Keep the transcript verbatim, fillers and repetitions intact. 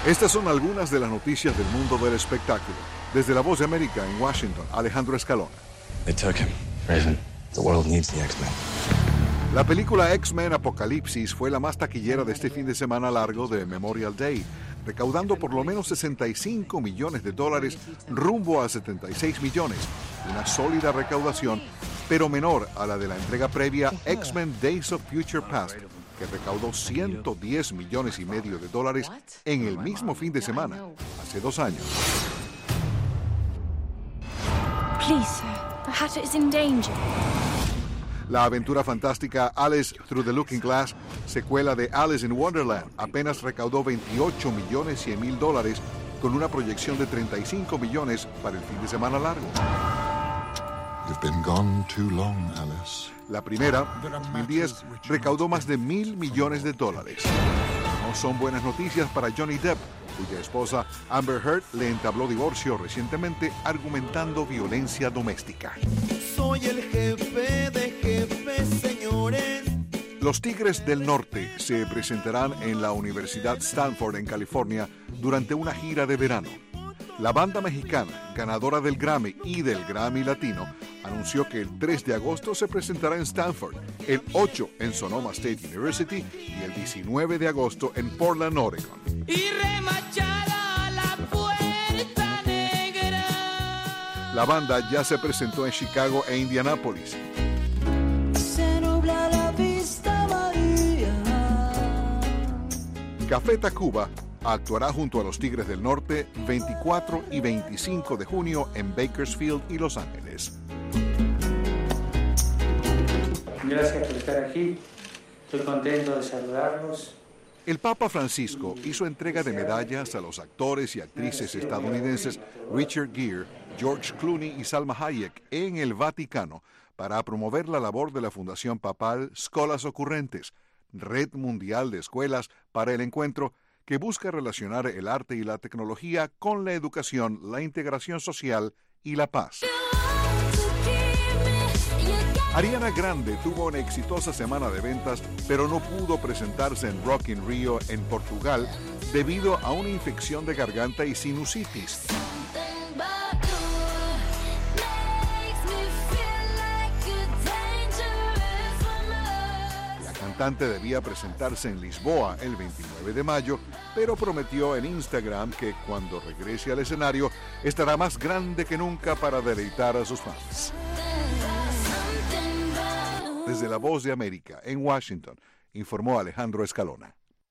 Estas son algunas de las noticias del mundo del espectáculo. Desde La Voz de América en Washington, Alejandro Escalona. They took him. Raven, the world needs the X-Men. La película X-Men Apocalipsis fue la más taquillera de este fin de semana largo de Memorial Day, recaudando por lo menos sesenta y cinco millones de dólares rumbo a setenta y seis millones. Una sólida recaudación, pero menor a la de la entrega previa X-Men Days of Future Past, que recaudó ciento diez millones y medio de dólares en el mismo fin de semana, hace dos años. Please, sir, the Hatter is in danger. La aventura fantástica Alice Through the Looking Glass, secuela de Alice in Wonderland, apenas recaudó veintiocho millones cien mil dólares con una proyección de treinta y cinco millones para el fin de semana largo. You've been gone too long, Alice. La primera, dos mil diez, recaudó más de mil millones de dólares. No son buenas noticias para Johnny Depp, cuya esposa Amber Heard le entabló divorcio recientemente argumentando violencia doméstica. Soy el jefe de jefes, señores. Los Tigres del Norte se presentarán en la Universidad Stanford en California durante una gira de verano. La banda mexicana, ganadora del Grammy y del Grammy Latino, anunció que el tres de agosto se presentará en Stanford, el ocho en Sonoma State University y el diecinueve de agosto en Portland, Oregon. Y remachada la puerta negra. La banda ya se presentó en Chicago e Indianápolis. Se nubla la vista, María. Café Tacuba actuará junto a los Tigres del Norte veinticuatro y veinticinco de junio en Bakersfield y Los Ángeles. Gracias por estar aquí. Estoy contento de saludarlos. El Papa Francisco hizo entrega de medallas a los actores y actrices estadounidenses Richard Gere, George Clooney y Salma Hayek en el Vaticano para promover la labor de la Fundación Papal Scholas Occurrentes, red mundial de escuelas para el encuentro que busca relacionar el arte y la tecnología con la educación, la integración social y la paz. Ariana Grande tuvo una exitosa semana de ventas, pero no pudo presentarse en Rock in Rio en Portugal debido a una infección de garganta y sinusitis. La cantante debía presentarse en Lisboa el veintinueve de mayo, pero prometió en Instagram que cuando regrese al escenario estará más grande que nunca para deleitar a sus fans. Desde La Voz de América, en Washington, informó Alejandro Escalona.